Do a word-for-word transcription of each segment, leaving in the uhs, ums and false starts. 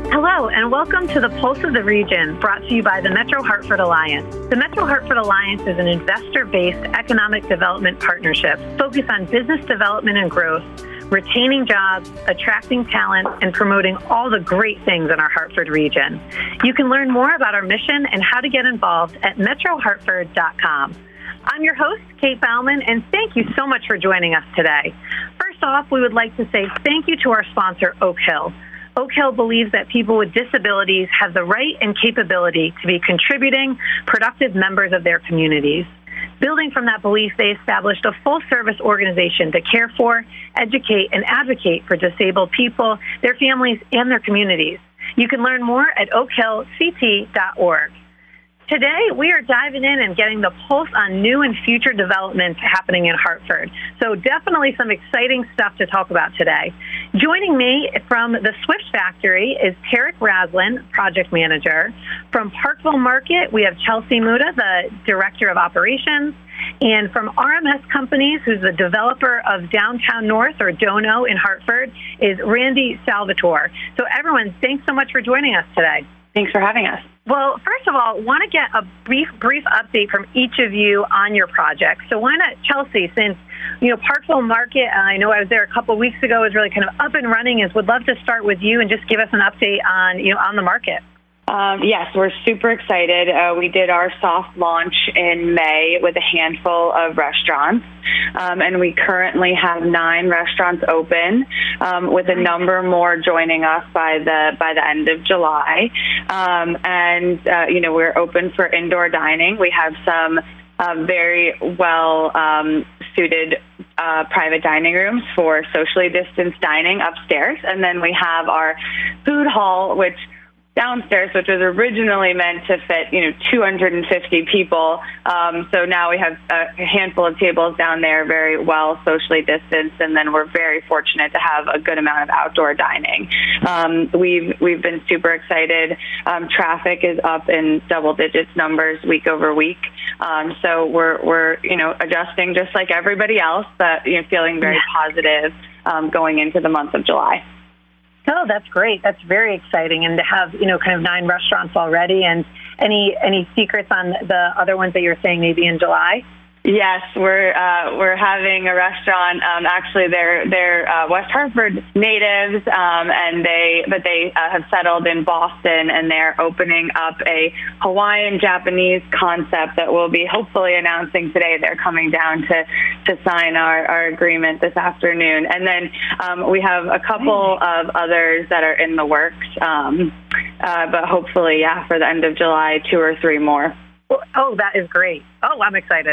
Hello, and welcome to the Pulse of the Region, brought to you by the Metro Hartford Alliance. The Metro Hartford Alliance is an investor-based economic development partnership focused on business development and growth, retaining jobs, attracting talent, and promoting all the great things in our Hartford region. You can learn more about our mission and how to get involved at metro hartford dot com. I'm your host, Kate Bauman, and thank you so much for joining us today. First off, we would like to say thank you to our sponsor, Oak Hill. Oak Hill believes that people with disabilities have the right and capability to be contributing, productive members of their communities. Building from that belief, they established a full-service organization to care for, educate, and advocate for disabled people, their families, and their communities. You can learn more at oak hill c t dot org. Today, we are diving in and getting the pulse on new and future developments happening in Hartford. So definitely some exciting stuff to talk about today. Joining me from the Swift Factory is Tarek Raslin, Project Manager. From Parkville Market, we have Chelsea Muda, the Director of Operations. And from R M S Companies, who's the developer of Downtown North, or Dono, in Hartford, is Randy Salvatore. So everyone, thanks so much for joining us today. Thanks for having us. Well, first of all, want to get a brief brief update from each of you on your project. So why not, Chelsea, since, you know, Parkville Market, I know I was there a couple of weeks ago, is really kind of up and running, is would love to start with you and just give us an update on, you know, on the market. Um, yes, we're super excited. Uh, we did our soft launch in May with a handful of restaurants, um, and we currently have nine restaurants open, um, with a number more joining us by the by the end of July. Um, and uh, you know, we're open for indoor dining. We have some uh, very well um, suited uh, private dining rooms for socially distanced dining upstairs, and then we have our food hall, which downstairs, which was originally meant to fit, you know, two hundred fifty people. Um, so now we have a handful of tables down there, very well socially distanced, and then we're very fortunate to have a good amount of outdoor dining. Um, we've we've been super excited. Um, traffic is up in double digits numbers week over week. Um, so we're we're you know adjusting just like everybody else, but you know feeling very positive um, going into the month of July. Oh, that's great. That's very exciting. And to have, you know, kind of nine restaurants already, and any any secrets on the other ones that you're saying maybe in July? Yes, we're uh, we're having a restaurant. Um, actually, they're they're uh, West Hartford natives, um, and they but they uh, have settled in Boston, and they're opening up a Hawaiian Japanese concept that we'll be hopefully announcing today. They're coming down to to sign our, our agreement this afternoon, and then um, we have a couple of others that are in the works. Um, uh, but hopefully, yeah, for the end of July, two or three more. Oh, that is great. Oh, I'm excited.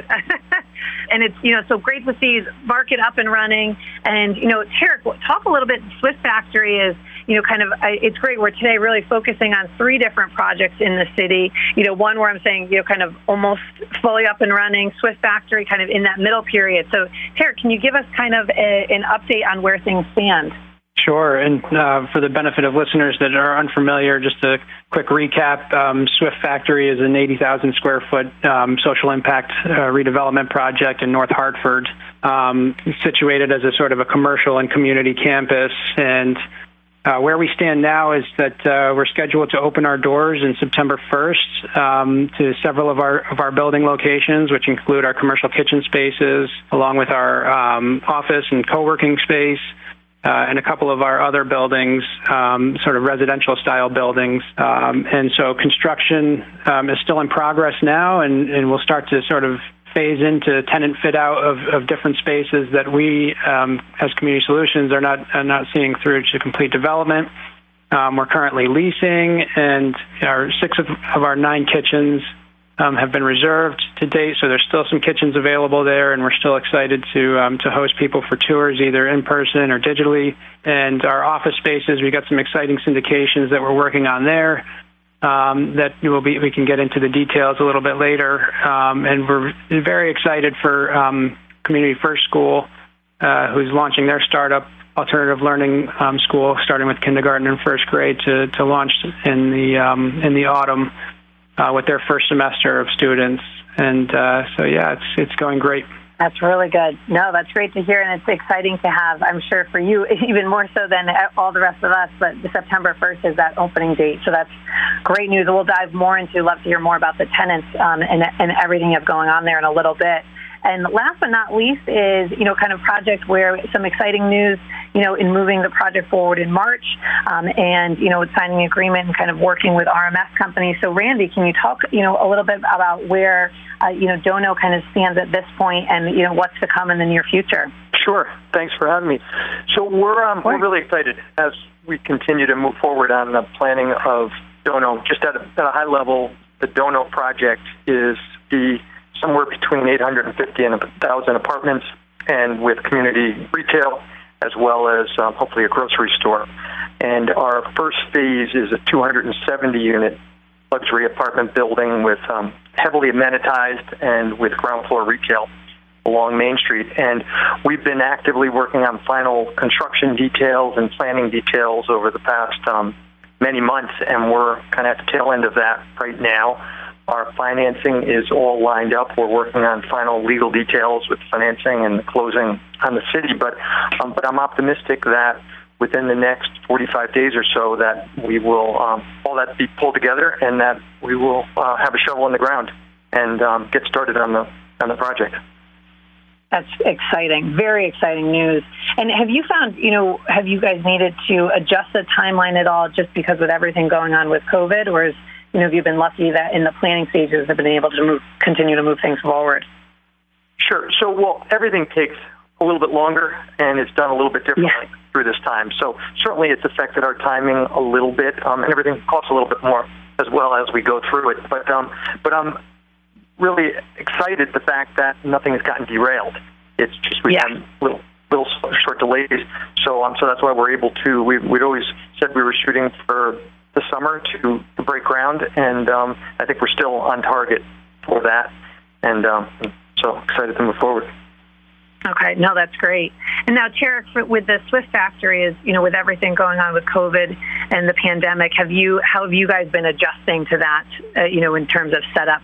And it's, you know, so great to see market up and running. And, you know, Tarek, talk a little bit. Swift Factory is, you know, kind of, it's great. We're today really focusing on three different projects in the city. You know, one where I'm saying, you know, kind of almost fully up and running, Swift Factory kind of in that middle period. So, Tarek, can you give us kind of a, an update on where things stand? Sure, and uh, for the benefit of listeners that are unfamiliar, just a quick recap, um, Swift Factory is an eighty thousand square foot um, social impact uh, redevelopment project in North Hartford, um, situated as a sort of a commercial and community campus. And uh, where we stand now is that uh, we're scheduled to open our doors in September first um, to several of our of our building locations, which include our commercial kitchen spaces, along with our um, office and co-working space, Uh, and a couple of our other buildings, um, sort of residential-style buildings. Um, and so construction um, is still in progress now, and, and we'll start to sort of phase into tenant fit-out of, of different spaces that we, um, as Community Solutions, are not are not seeing through to complete development. Um, we're currently leasing, and our six of, of our nine kitchens Um, have been reserved to date, so there's still some kitchens available there, and we're still excited to um, to host people for tours, either in person or digitally. And our office spaces, we got some exciting syndications that we're working on there um, that will be we can get into the details a little bit later. Um, and we're very excited for um, Community First School, uh, who's launching their startup alternative learning um, school, starting with kindergarten and first grade, to to launch in the um, in the autumn. Uh, with their first semester of students. And uh, so, yeah, it's it's going great. That's really good. No, that's great to hear, and it's exciting to have, I'm sure for you, even more so than all the rest of us, but September first is that opening date, so that's great news. We'll dive more into, love to hear more about the tenants um, and, and everything that's going on there in a little bit. And last but not least is, you know, kind of project where some exciting news, you know, in moving the project forward in March um, and, you know, signing an agreement and kind of working with R M S companies. So, Randy, can you talk, you know, a little bit about where, uh, you know, Dono kind of stands at this point and, you know, what's to come in the near future? Sure. Thanks for having me. So we're, um, we're really excited as we continue to move forward on the planning of Dono. Just at a, at a high level, the Dono project is the somewhere between eight hundred fifty and one thousand apartments, and with community retail, as well as um, hopefully a grocery store. And our first phase is a two hundred seventy unit luxury apartment building with um, heavily amenitized and with ground floor retail along Main Street. And we've been actively working on final construction details and planning details over the past um, many months, and we're kind of at the tail end of that right now. Our financing is all lined up. We're working on final legal details with financing and closing on the city. But um, but I'm optimistic that within the next forty-five days or so that we will um, all that be pulled together and that we will uh, have a shovel in the ground and um, get started on the on the project. That's exciting, very exciting news. And have you found, you know, have you guys needed to adjust the timeline at all just because with everything going on with COVID, or is You know, have you been lucky that in the planning stages have been able to move, continue to move things forward? Sure. So, well, everything takes a little bit longer, and it's done a little bit differently yeah. through this time. So certainly it's affected our timing a little bit, um, and everything costs a little bit more as well as we go through it. But um, but I'm really excited the fact that nothing has gotten derailed. It's just we've yeah. had little little short delays. So um, so that's why we're able to. We we'd always said we were shooting for the summer to, to break ground, and um, I think we're still on target for that, and um, so excited to move forward. Okay, no, that's great. And now, Tarek, with the Swift factory, is you know, with everything going on with COVID and the pandemic, have you how have you guys been adjusting to that? Uh, you know, in terms of setup.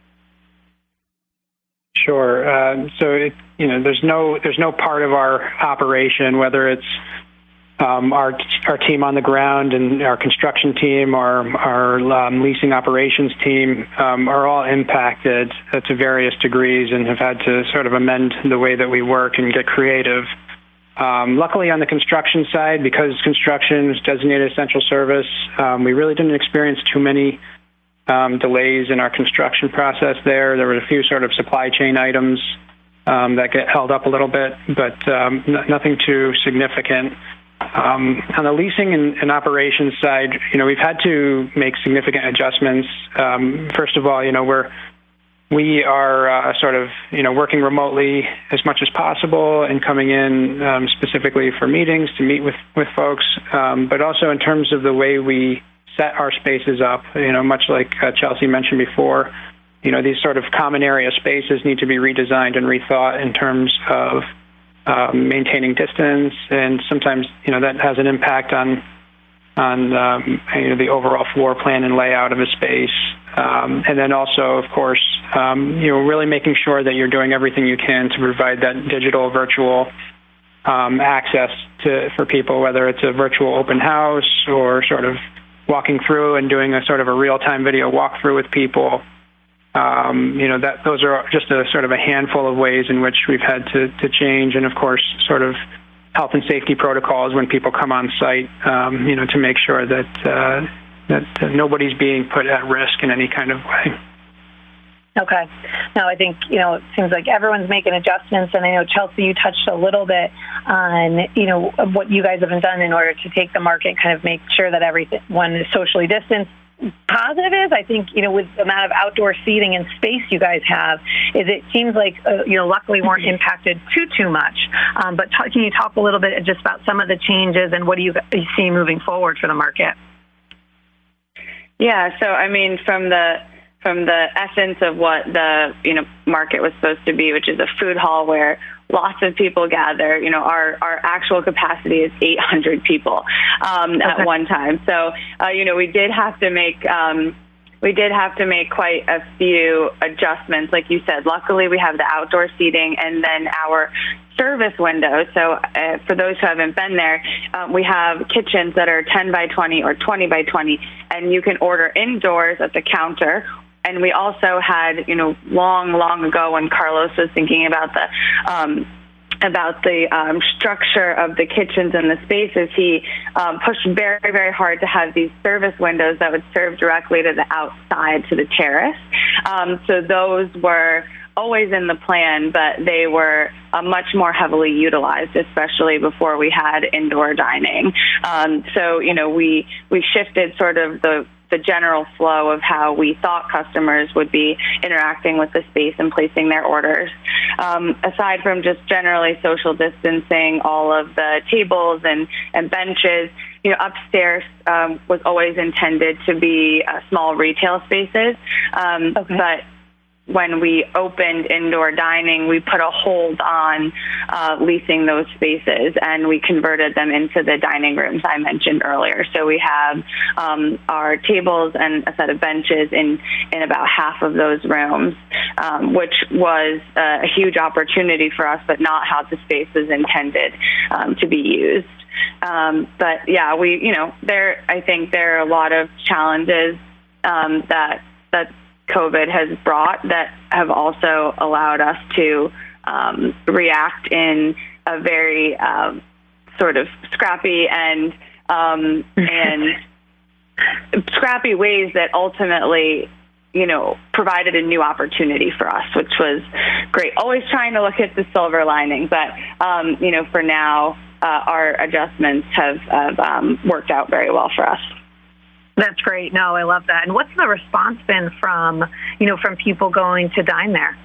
Sure. Uh, so it, you know, there's no there's no part of our operation, whether it's Um, our our team on the ground and our construction team, our our um, leasing operations team um, are all impacted uh, to various degrees and have had to sort of amend the way that we work and get creative. Um, luckily, on the construction side, because construction is designated essential service, um, we really didn't experience too many um, delays in our construction process there. There were a few sort of supply chain items um, that get held up a little bit, but um, n- nothing too significant. Um, on the leasing and, and operations side, you know, we've had to make significant adjustments. Um, first of all, you know, we're we are uh, sort of, you know, working remotely as much as possible and coming in um, specifically for meetings to meet with, with folks, um, but also in terms of the way we set our spaces up, you know, much like uh, Chelsea mentioned before, you know, these sort of common area spaces need to be redesigned and rethought in terms of Um, maintaining distance, and sometimes you know that has an impact on on um, you know the overall floor plan and layout of a space, um, and then also, of course, um, you know really making sure that you're doing everything you can to provide that digital, virtual um, access to for people, whether it's a virtual open house or sort of walking through and doing a sort of a real-time video walkthrough with people. Um, you know, that those are just a sort of a handful of ways in which we've had to, to change. And of course, sort of health and safety protocols when people come on site, um, you know, to make sure that, uh, that uh, nobody's being put at risk in any kind of way. Okay. No, I think, you know, it seems like everyone's making adjustments. And I know, Chelsea, you touched a little bit on, you know, what you guys have done in order to take the market, kind of make sure that everyone is socially distanced. Positive is, I think, you know, with the amount of outdoor seating and space you guys have, is it seems like, uh, you know, luckily weren't impacted too, too much. Um, but t- can you talk a little bit just about some of the changes and what do you see moving forward for the market? Yeah, so, I mean, from the from the essence of what the, you know, market was supposed to be, which is a food hall where lots of people gather. You know, our, our actual capacity is eight hundred people um, okay. at one time. So, uh, you know, we did have to make um, we did have to make quite a few adjustments. Like you said, luckily we have the outdoor seating and then our service windows. So uh, for those who haven't been there, um, we have kitchens that are ten by twenty or twenty by twenty, and you can order indoors at the counter. And we also had, you know, long, long ago when Carlos was thinking about the um, about the um, structure of the kitchens and the spaces, he um, pushed very, very hard to have these service windows that would serve directly to the outside, to the terrace. Um, so those were always in the plan, but they were uh, much more heavily utilized, especially before we had indoor dining. Um, so, you know, we, we shifted sort of the the general flow of how we thought customers would be interacting with the space and placing their orders. Um, aside from just generally social distancing, all of the tables and, and benches, you know, upstairs um, was always intended to be uh, small retail spaces. Um, okay. But when we opened indoor dining, we put a hold on uh, leasing those spaces, and we converted them into the dining rooms I mentioned earlier. So we have um, our tables and a set of benches in, in about half of those rooms, um, which was uh, a huge opportunity for us, but not how the space was intended um, to be used. Um, but yeah, we, you know, there, I think there are a lot of challenges um, that, that, COVID has brought that have also allowed us to um, react in a very um, sort of scrappy and um, and scrappy ways that ultimately, you know, provided a new opportunity for us, which was great. Always trying to look at the silver lining, but um, you know, for now, uh, our adjustments have, have um, worked out very well for us. That's great. No, I love that. And what's the response been from, you know, from people going to dine there?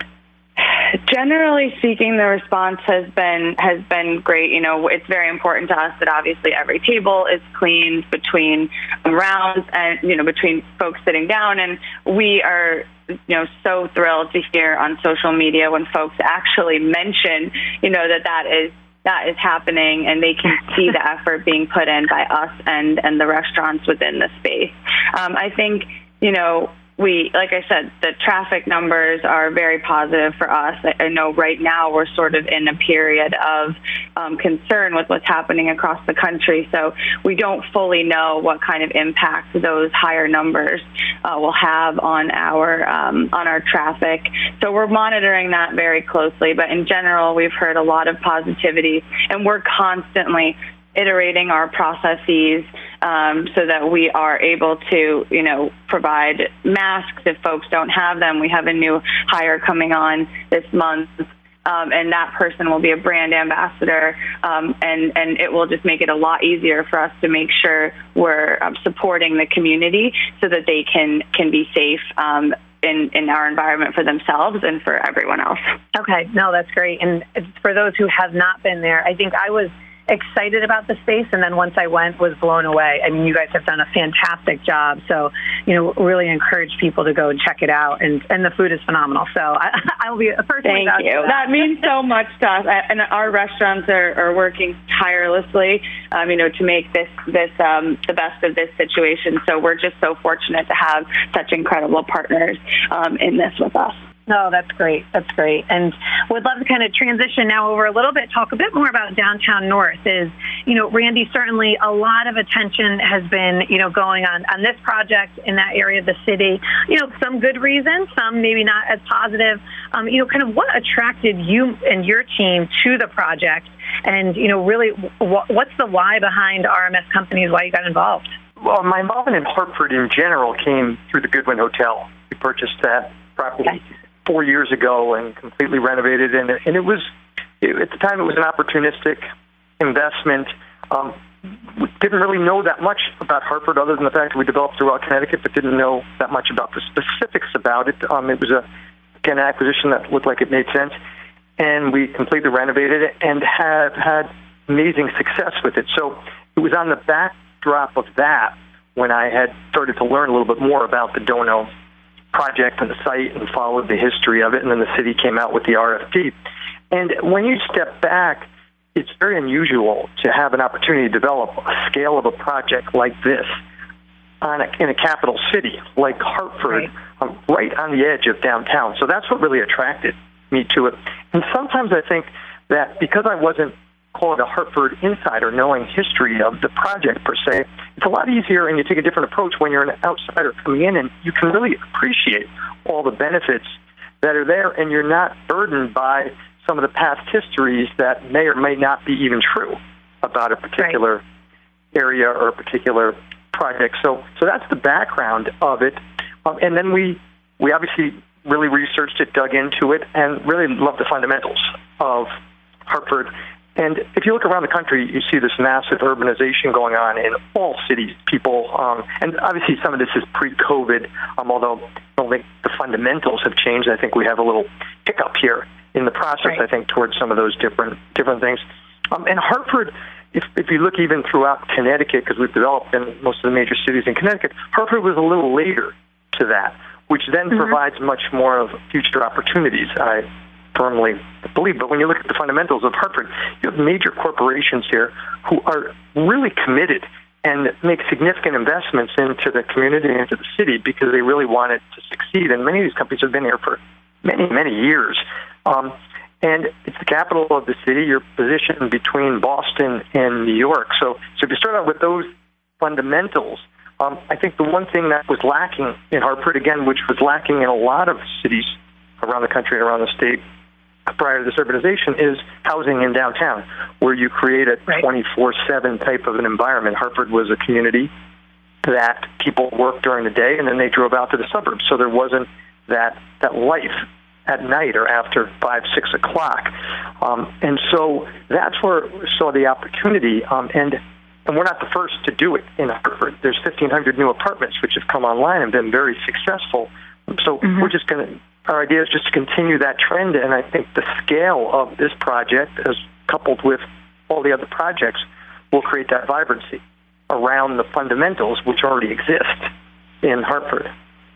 Generally speaking, the response has been has been great. You know, it's very important to us that obviously every table is cleaned between rounds and, you know, between folks sitting down. And we are, you know, so thrilled to hear on social media when folks actually mention, you know, that that is that is happening, and they can see the effort being put in by us and, and the restaurants within the space. Um, I think, you know, we, like I said, the traffic numbers are very positive for us. I, I know right now we're sort of in a period of um, concern with what's happening across the country, so we don't fully know what kind of impact those higher numbers uh, will have on our um, on our traffic. So we're monitoring that very closely, but in general, we've heard a lot of positivity, and we're constantly iterating our processes um, so that we are able to, you know, provide masks if folks don't have them. We have a new hire coming on this month, um, and that person will be a brand ambassador, um, and, and it will just make it a lot easier for us to make sure we're um, supporting the community so that they can, can be safe um, in, in our environment for themselves and for everyone else. Okay, no, that's great. And for those who have not been there, I think I was excited about the space, and then once I went, was blown away. I mean, you guys have done a fantastic job, so, you know, really encourage people to go and check it out, and, and the food is phenomenal, so I, I will be a first. Thank you. That. that means so much to us, and our restaurants are, are working tirelessly, um, you know, to make this, this um, the best of this situation, so we're just so fortunate to have such incredible partners um, in this with us. No, that's great. That's great. And would love to kind of transition now over a little bit, talk a bit more about Downtown North. Is, you know, Randy, certainly a lot of attention has been, you know, going on on this project in that area of the city. You know, some good reasons, some maybe not as positive. Um, you know, kind of what attracted you and your team to the project? And, you know, really, wh- what's the why behind R M S Companies, why you got involved? Well, my involvement in Hartford in general came through the Goodwin Hotel. We purchased that property okay. four years ago and completely renovated, and, and it was, it, at the time, it was an opportunistic investment. Um, we didn't really know that much about Hartford other than the fact that we developed throughout Connecticut, but didn't know that much about the specifics about it. Um, it was, a, again, an acquisition that looked like it made sense, and we completely renovated it and have had amazing success with it. So it was on the backdrop of that when I had started to learn a little bit more about the Dono project and the site and followed the history of it, and then the city came out with the R F P. And when you step back, it's very unusual to have an opportunity to develop a scale of a project like this on a, in a capital city like Hartford, right. um, right on the edge of downtown. So that's what really attracted me to it. And sometimes I think that because I wasn't, call it a Hartford insider, knowing history of the project per se, it's a lot easier and you take a different approach when you're an outsider coming in, and you can really appreciate all the benefits that are there, and you're not burdened by some of the past histories that may or may not be even true about a particular right. area or a particular project. So so that's the background of it. Um, and then we, we obviously really researched it, dug into it, and really loved the fundamentals of Hartford. And if you look around the country, you see this massive urbanization going on in all cities. People, um, and obviously some of this is pre-COVID, um, although I don't think the fundamentals have changed. I think we have a little hiccup here in the process, right. I think, towards some of those different different things. Um, and Hartford, if, if you look even throughout Connecticut, because we've developed in most of the major cities in Connecticut, Hartford was a little later to that, which then mm-hmm. provides much more of future opportunities, I firmly believe. But when you look at the fundamentals of Hartford, you have major corporations here who are really committed and make significant investments into the community and into the city because they really want it to succeed. And many of these companies have been here for many, many years. Um, and it's the capital of the city. You're positioned between Boston and New York. So, so if you start out with those fundamentals, um, I think the one thing that was lacking in Hartford, again, which was lacking in a lot of cities around the country and around the state prior to this urbanization, is housing in downtown, where you create a twenty-four seven type of an environment. Hartford was a community that people worked during the day, and then they drove out to the suburbs. So there wasn't that that life at night or after five, six o'clock. Um, and so that's where we saw the opportunity. Um, and and we're not the first to do it in Hartford. There's fifteen hundred new apartments which have come online and been very successful. So mm-hmm. we're just going to, our idea is just to continue that trend. And I think the scale of this project, as coupled with all the other projects, will create that vibrancy around the fundamentals which already exist in Hartford.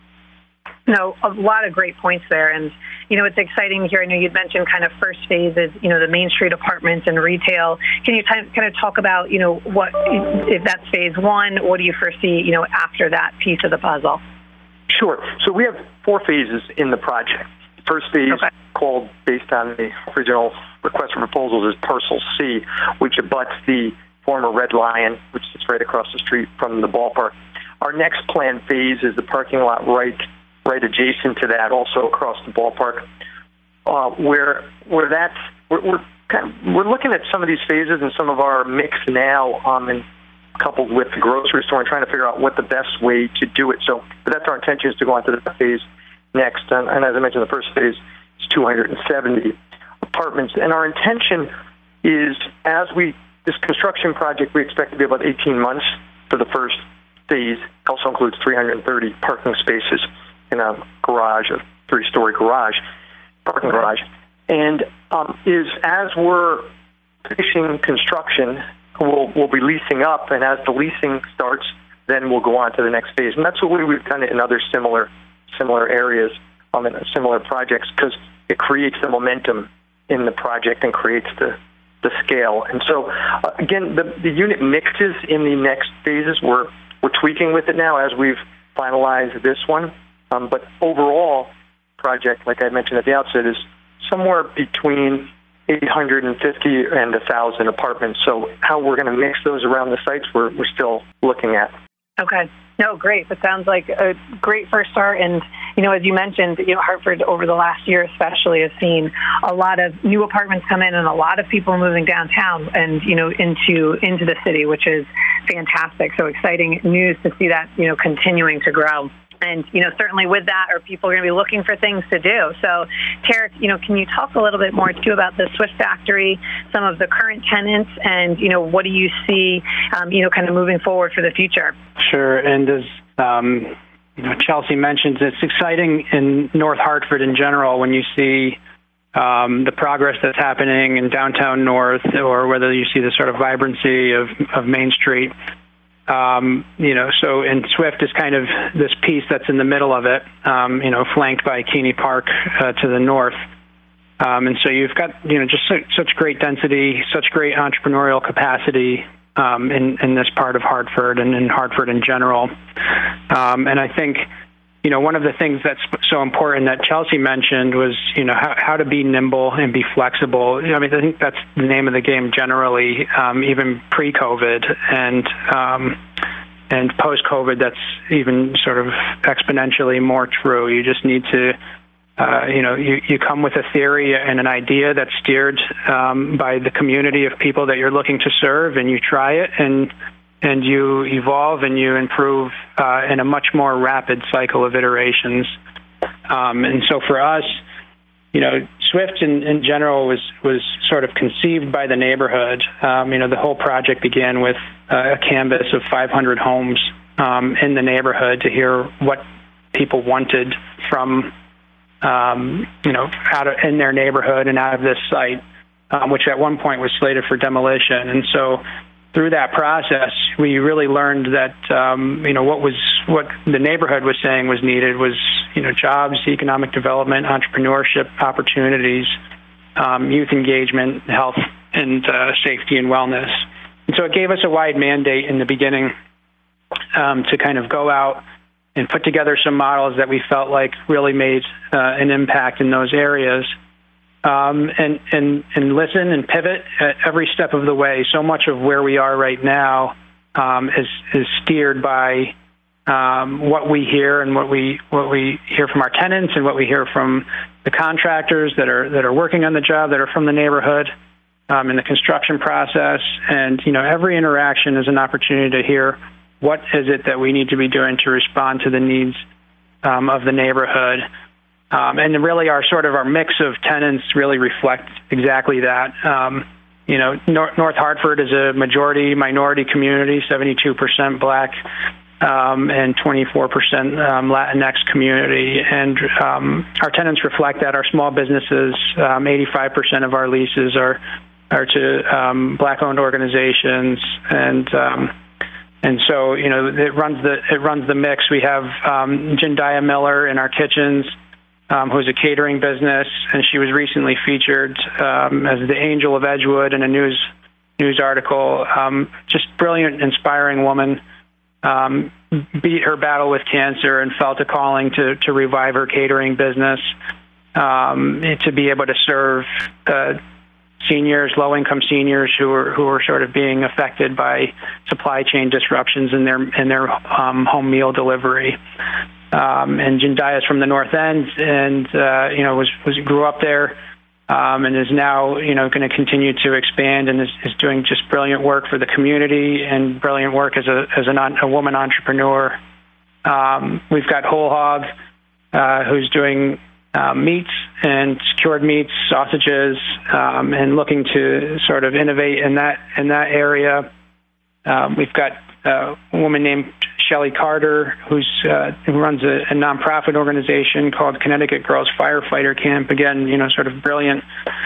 No, a lot of great points there. And, you know, it's exciting to hear. I know you'd mentioned kind of first phase is, you know, the Main Street apartments and retail. Can you kind of talk about, you know, what, if that's phase one, what do you foresee, you know, after that piece of the puzzle? Sure. So we have four phases in the project. The first phase, okay. called, based on the original request for proposals, is Parcel C, which abuts the former Red Lion, which sits right across the street from the ballpark. Our next planned phase is the parking lot right right adjacent to that, also across the ballpark, uh, where where that's we're we're, kind of, we're looking at some of these phases and some of our mix now, um, and coupled with the grocery store, and trying to figure out what the best way to do it. So, but that's our intention, is to go on to the phase next. And, and as I mentioned, the first phase is two hundred seventy apartments, and our intention is, as we this construction project, we expect to be about eighteen months for the first phase. It also includes three hundred thirty parking spaces in a garage, a three-story garage, parking garage. And um, is as we're finishing construction, we'll, we'll be leasing up, and as the leasing starts, then we'll go on to the next phase. And that's the way we've done it in other similar similar areas, um, in similar projects, because it creates the momentum in the project and creates the, the scale. And so, uh, again, the, the unit mixes in the next phases, we're, we're tweaking with it now as we've finalized this one. Um, but overall, project, like I mentioned at the outset, is somewhere between eight hundred fifty and one thousand apartments. So how we're going to mix those around the sites, we're, we're still looking at. Okay. No, great. That sounds like a great first start. And, you know, as you mentioned, you know, Hartford over the last year especially has seen a lot of new apartments come in and a lot of people moving downtown and, you know, into into the city, which is fantastic. So exciting news to see that, you know, continuing to grow. And, you know, certainly with that, are people going to be looking for things to do? So, Tarek, you know, can you talk a little bit more, too, about the Swift Factory, some of the current tenants, and, you know, what do you see, um, you know, kind of moving forward for the future? Sure. And as um, you know, Chelsea mentions, it's exciting in North Hartford in general when you see um, the progress that's happening in downtown North, or whether you see the sort of vibrancy of, of Main Street. Um, you know, so, and Swift is kind of this piece that's in the middle of it, um, you know, flanked by Keeney Park uh, to the north. Um, and so you've got, you know, just such, such great density, such great entrepreneurial capacity um, in, in this part of Hartford and in Hartford in general. Um, and I think, you know, one of the things that's so important that Chelsea mentioned was, you know, how, how to be nimble and be flexible. I mean, I think that's the name of the game generally, um, even pre-COVID and um, and post-COVID. That's even sort of exponentially more true. You just need to, uh, you know, you, you come with a theory and an idea that's steered um, by the community of people that you're looking to serve, and you try it and. and you evolve and you improve uh, in a much more rapid cycle of iterations. Um, and so for us, you know, Swift in, in general was, was sort of conceived by the neighborhood. Um, you know, the whole project began with uh, a canvas of five hundred homes um, in the neighborhood to hear what people wanted from, um, you know, out of, in their neighborhood and out of this site, um, which at one point was slated for demolition. And so through that process, we really learned that, um, you know, what was what the neighborhood was saying was needed was, you know, jobs, economic development, entrepreneurship opportunities, um, youth engagement, health, and uh, safety and wellness. And so it gave us a wide mandate in the beginning um, to kind of go out and put together some models that we felt like really made uh, an impact in those areas. Um, and, and, and listen and pivot at every step of the way. So much of where we are right now um, is, is steered by um, what we hear and what we what we hear from our tenants and what we hear from the contractors that are that are working on the job, that are from the neighborhood um, in the construction process. And you know, every interaction is an opportunity to hear what is it that we need to be doing to respond to the needs um, of the neighborhood. Um, and really our sort of our mix of tenants really reflect exactly that. Um, you know, North, North Hartford is a majority minority community, seventy-two percent Black um, and twenty-four percent um, Latinx community. And um, our tenants reflect that. Our small businesses, um, eighty-five percent of our leases are, are to um, Black-owned organizations. And um, And so, you know, it runs the it runs the mix. We have um, Jindaya Miller in our kitchens, Um, who's a catering business, and she was recently featured um, as the Angel of Edgewood in a news news article. Um, just brilliant, inspiring woman. Um, beat her battle with cancer and felt a calling to to revive her catering business, um, to be able to serve uh, seniors, low-income seniors who are who are sort of being affected by supply chain disruptions in their in their um, home meal delivery. Um, and Jindaya is from the North End, and uh, you know was, was grew up there, um, and is now you know going to continue to expand, and is, is doing just brilliant work for the community and brilliant work as a as an, a woman entrepreneur. Um, we've got Whole Hog, uh, who's doing uh, meats and cured meats, sausages, um, and looking to sort of innovate in that in that area. Um, we've got uh, a woman named Shelley Carter, who's uh, who runs a, a nonprofit organization called Connecticut Girls Firefighter Camp. Again, you know, sort of brilliant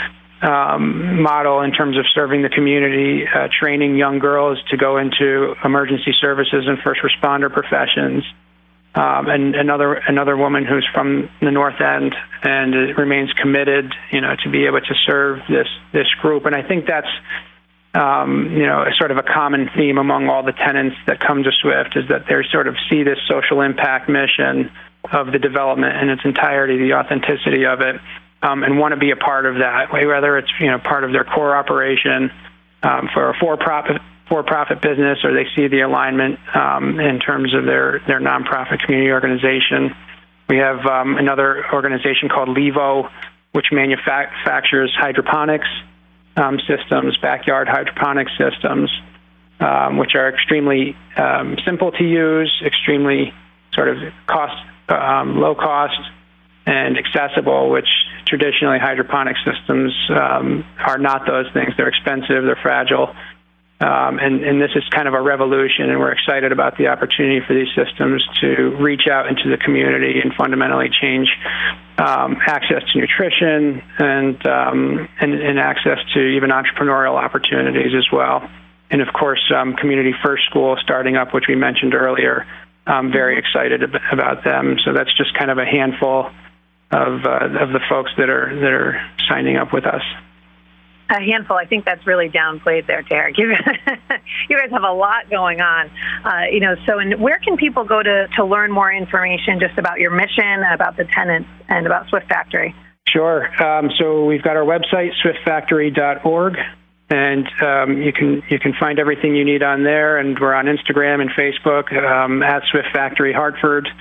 um, model in terms of serving the community, uh, training young girls to go into emergency services and first responder professions. Um, and another another woman who's from the North End and remains committed, you know, to be able to serve this this group. And I think that's Um, you know, sort of a common theme among all the tenants that come to Swift is that they sort of see this social impact mission of the development in its entirety, the authenticity of it, um, and want to be a part of that, whether it's, you know, part of their core operation um, for a for-profit for-profit business, or they see the alignment um, in terms of their, their nonprofit community organization. We have um, another organization called Levo, which manufactures hydroponics Um, systems, backyard hydroponic systems, um, which are extremely um, simple to use, extremely sort of cost, um, low cost, and accessible, which traditionally hydroponic systems um, are not those things. They're expensive, they're fragile, um, and, and this is kind of a revolution, and we're excited about the opportunity for these systems to reach out into the community and fundamentally change Um, access to nutrition and, um, and and access to even entrepreneurial opportunities as well. And of course, um, Community First School starting up, which we mentioned earlier. I'm very excited ab- about them. So that's just kind of a handful of uh, of the folks that are that are signing up with us. A handful. I think that's really downplayed there, Derek. You, you guys have a lot going on. Uh, you know, so and where can people go to, to learn more information just about your mission, about the tenants, and about Swift Factory? Sure. Um, so we've got our website, swift factory dot org, and um, you can you can find everything you need on there. And we're on Instagram and Facebook um, at Swift Factory Hartford.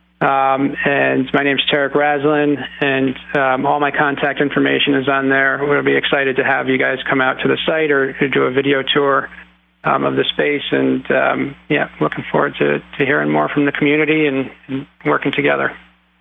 Um, and my name's Tarek Raslin, and um, all my contact information is on there. We'll be excited to have you guys come out to the site or to do a video tour um, of the space. And um, yeah, looking forward to, to hearing more from the community and, and working together.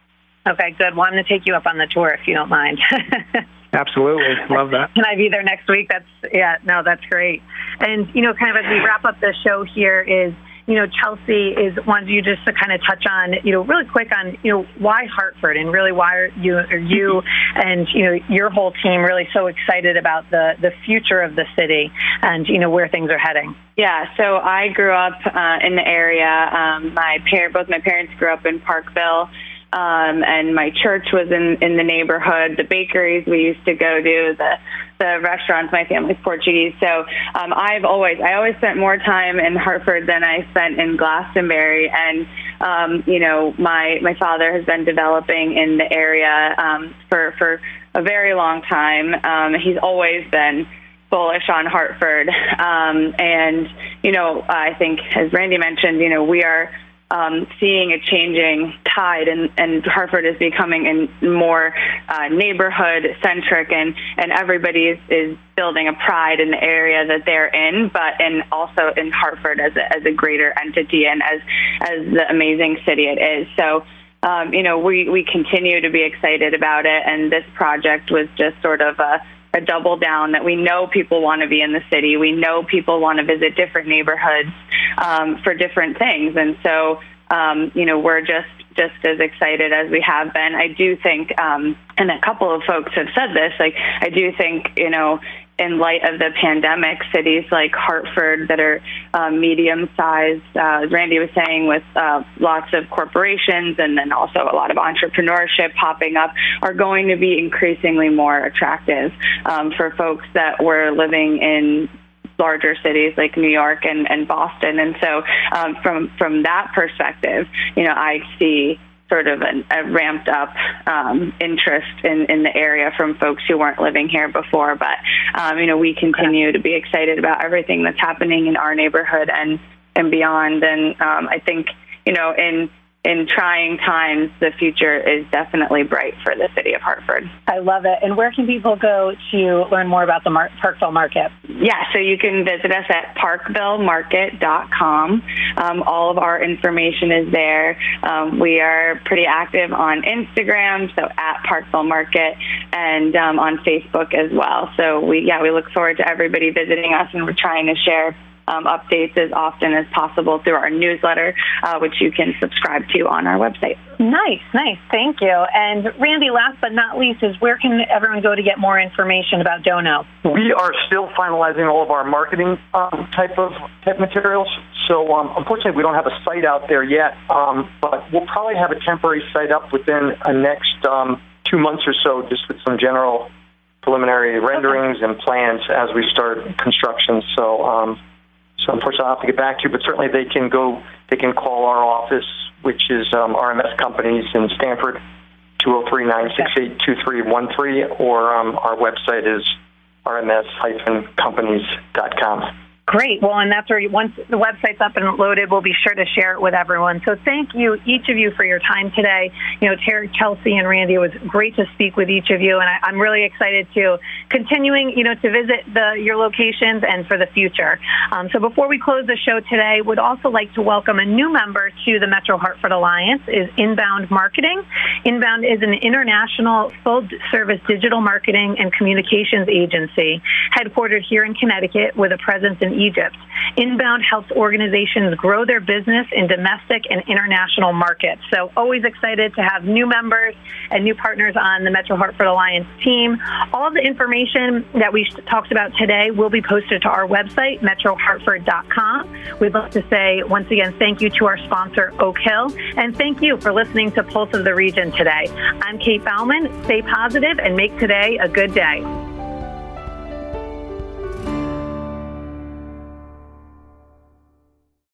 Okay, good. Well, I'm going to take you up on the tour if you don't mind. Absolutely. Love that. Can I be there next week? That's, yeah, no, that's great. And, you know, kind of as we wrap up the show here is, you know, Chelsea is wanted you just to kind of touch on, you know, really quick on, you know, why Hartford and really why are you, are you and, you know, your whole team really so excited about the, the future of the city and, you know, where things are heading. Yeah, so I grew up uh, in the area. Um, my par- both my parents grew up in Parkville. Um, and my church was in, in the neighborhood, the bakeries we used to go to, the the restaurants, my family's Portuguese. So um, I've always, I always spent more time in Hartford than I spent in Glastonbury. And, um, you know, my, my father has been developing in the area um, for, for a very long time. Um, he's always been bullish on Hartford. Um, and, you know, I think, as Randy mentioned, you know, we are Um, seeing a changing tide, and, and Hartford is becoming a more uh, neighborhood-centric, and, and everybody is, is building a pride in the area that they're in, but and also in Hartford as a, as a greater entity and as as the amazing city it is. So, um, you know, we, we continue to be excited about it, and this project was just sort of a a double down that we know people want to be in the city. We know people want to visit different neighborhoods um, for different things. And so, um, you know, we're just, just as excited as we have been. I do think, um, and a couple of folks have said this, like, I do think, you know, in light of the pandemic, cities like Hartford that are um, medium-sized, uh, as Randy was saying, with uh, lots of corporations and then also a lot of entrepreneurship popping up, are going to be increasingly more attractive um, for folks that were living in larger cities like New York and, and Boston. And so um, from from that perspective, you know, I see sort of an, a ramped up um, interest in, in the area from folks who weren't living here before. But, um, you know, we continue to be excited about everything that's happening in our neighborhood and, and beyond. And um, I think, you know, in in trying times, the future is definitely bright for the city of Hartford. I love it. And where can people go to learn more about the Mar- Parkville Market? Yeah, so you can visit us at parkville market dot com. Um, all of our information is there. Um, we are pretty active on Instagram, so at Parkville Market, and um, on Facebook as well. So we, yeah, we look forward to everybody visiting us, and we're trying to share Um, updates as often as possible through our newsletter, uh, which you can subscribe to on our website. Nice, nice. Thank you. And Randy, last but not least, is where can everyone go to get more information about Dono? We are still finalizing all of our marketing um, type of type materials. So um, unfortunately, we don't have a site out there yet, um, but we'll probably have a temporary site up within the next um, two months or so, just with some general preliminary renderings okay. and plans as we start construction. So. Um, So unfortunately, I'll have to get back to you, but certainly they can go, they can call our office, which is um, R M S Companies in Stamford, two oh three, nine six eight, two three one three, or um, our website is r m s dash companies dot com. Great. Well, and that's where you, once the website's up and loaded, we'll be sure to share it with everyone. So thank you, each of you, for your time today. You know, Tarek, Chelsea, and Randy, it was great to speak with each of you, and I, I'm really excited to continuing, you know, to visit the your locations and for the future. Um, so before we close the show today, would also like to welcome a new member to the Metro Hartford Alliance, is Inbound Marketing. Inbound is an international full-service digital marketing and communications agency headquartered here in Connecticut with a presence in Egypt. Inbound helps organizations grow their business in domestic and international markets. So always excited to have new members and new partners on the Metro Hartford Alliance team. All of the information that we talked about today will be posted to our website, metro hartford dot com. We'd love to say, once again, thank you to our sponsor, Oak Hill, and thank you for listening to Pulse of the Region today. I'm Kate Bauman. Stay positive and make today a good day.